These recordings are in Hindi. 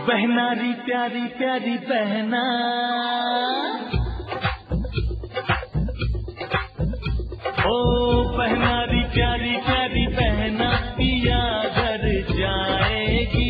बहनारी प्यारी प्यारी बहना, ओ बहनारी प्यारी प्यारी बहना पिया घर जाएगी।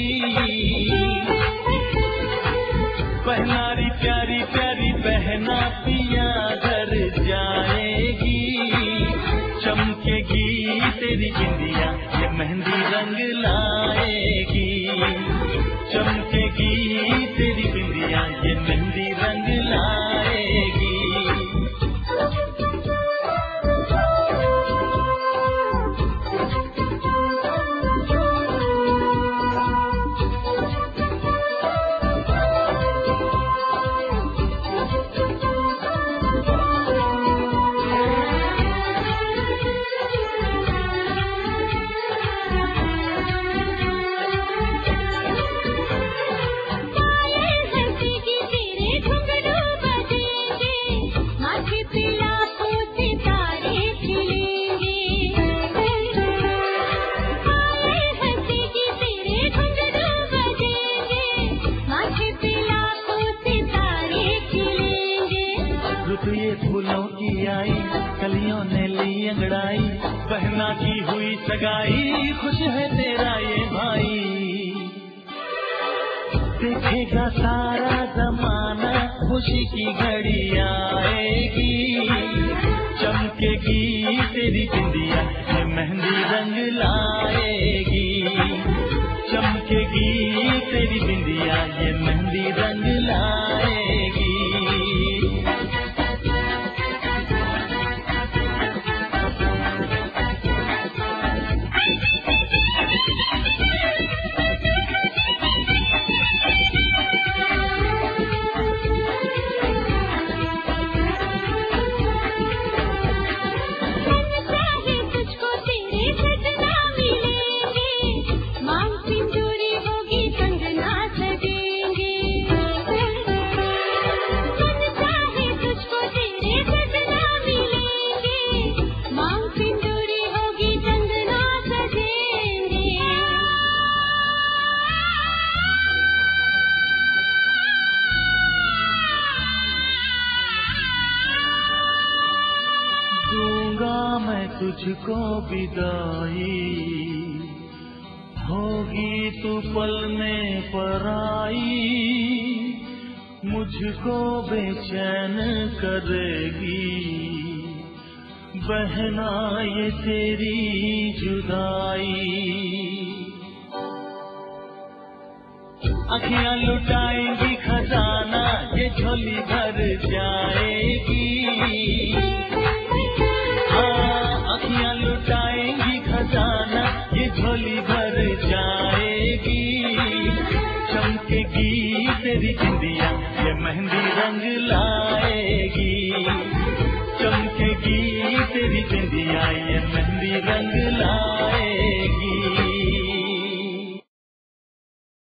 बहनारी प्यारी प्यारी बहना पिया घर जाएगी। चमकेगी तेरी बिंदिया ये मेहंदी रंग लाएगी। चमकेगी तेरी बिंदिया ये मेहंदी रंग लाएगी। फूलों की आई कलियों ने ली अंगड़ाई, बहना की हुई सगाई खुश है तेरा ये भाई। देखेगा सारा जमाना खुशी की घड़ी आएगी। चमकेगी तेरी बिंदिया ये मेहंदी रंग लाएगी। चमकेगी तेरी बिंदिया ये मेहंदी रंग लाएगी। मैं तुझको विदाई होगी तू पल में पराई। मुझको बेचैन करेगी बहना ये तेरी जुदाई। अखियां लुटाएंगी खजाना ये झोली भर जाएगी। अखियां लुटाएंगी खजाना ये झोली भर जाएगी। चमकेगी तेरी बिंदिया ये मेहंदी रंग ला